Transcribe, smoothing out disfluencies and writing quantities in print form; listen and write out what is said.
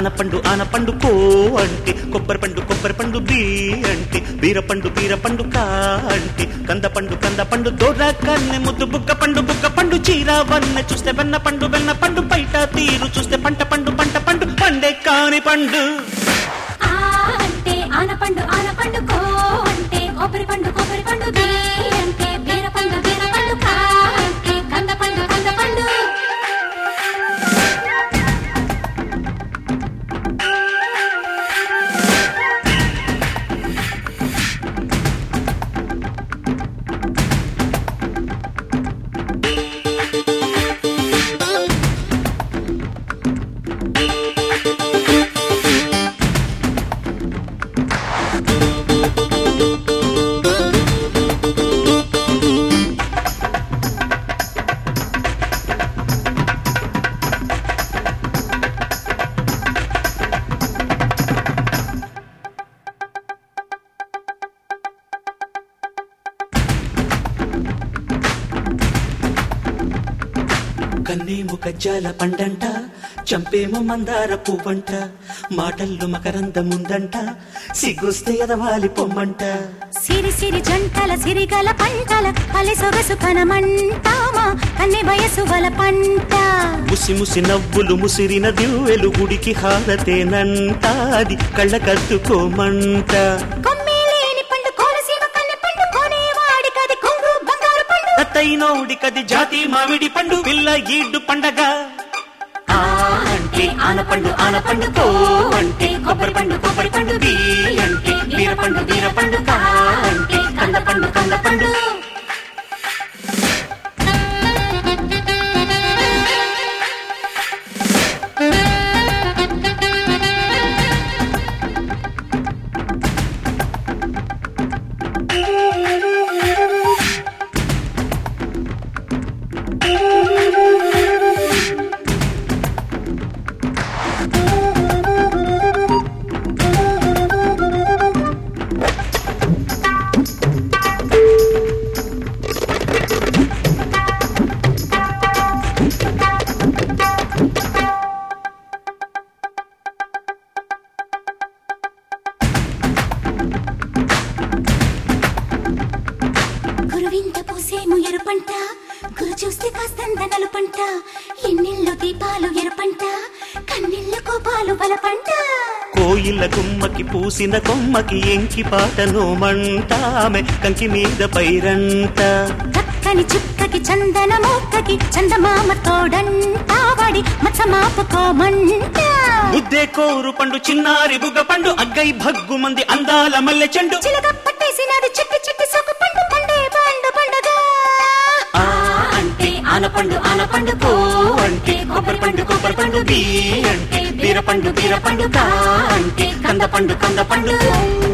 ఆనపండు కో అంటే కొబ్బరి పండు బి అంటే బీరపండు కా అంటే కందపండు దొర కన్నె ముద్దు బుగ్గ పండు చీర వన్నె చూస్తే వెన్న పండు బయట తీరు చూస్తే పంట పండు పండే కాని పండు. అంటే ఆనపండు కో అంటే కొబ్బరి పండు బి అంటే బీరపండు కా అంటే కందపండు కన్నేము కజ్జాల పండంట చంపేమో మందార పువ్వంట మాటల్లో మకరందముందంట సిగ్గుస్తే ఎదవాలి పొమ్మంట. సిరి జంటల సిరిగల పంటల అలి సొగసు కనమంటామా కన్నె వయసు వల పంట. ముసి నవ్వులు ముసిరిన దివ్వెలు గుడికి హారతేనంట అది కళ్ళకద్దుకోమంట. అత్తైనోడికది జాతి మామిడి పండు పిల్ల ఈడ్డు పండగ. అంటే ఆనపండు కో అంటే కొబ్బరి పండు బి అంటే బీరపండు కా అంటే కందపండు గురువింత పూసేము ఎరుపంట గురు చూస్తే కాస్తంత నలుపంట ఎన్నెల్లో దీపాలు ఎరుపంట కన్నెల్లో కోపాలు బలపంట. కోయిల గుమ్మకి పూసిన కొమ్మకి ఎంకి పాటను మంటామె కంకి మీద పైరంట. చక్కని చుక్కకి చందన మొక్కకి చందమామ తోడంటావాడి మచ్చమాపుకోమంట. ముద్దే కోరు పండు చిన్నారి బుగ్గ పండు అగ్గై భగ్గు మంది అందాల మల్లె చెండు చిలక పట్టేసినది చిట్టి సొక్కు పండు పండే పండుగ. అంటే ఆనపండు కో అంటే కొబ్బరి పండు బి అంటే బీరపండు కా అంటే కందపండు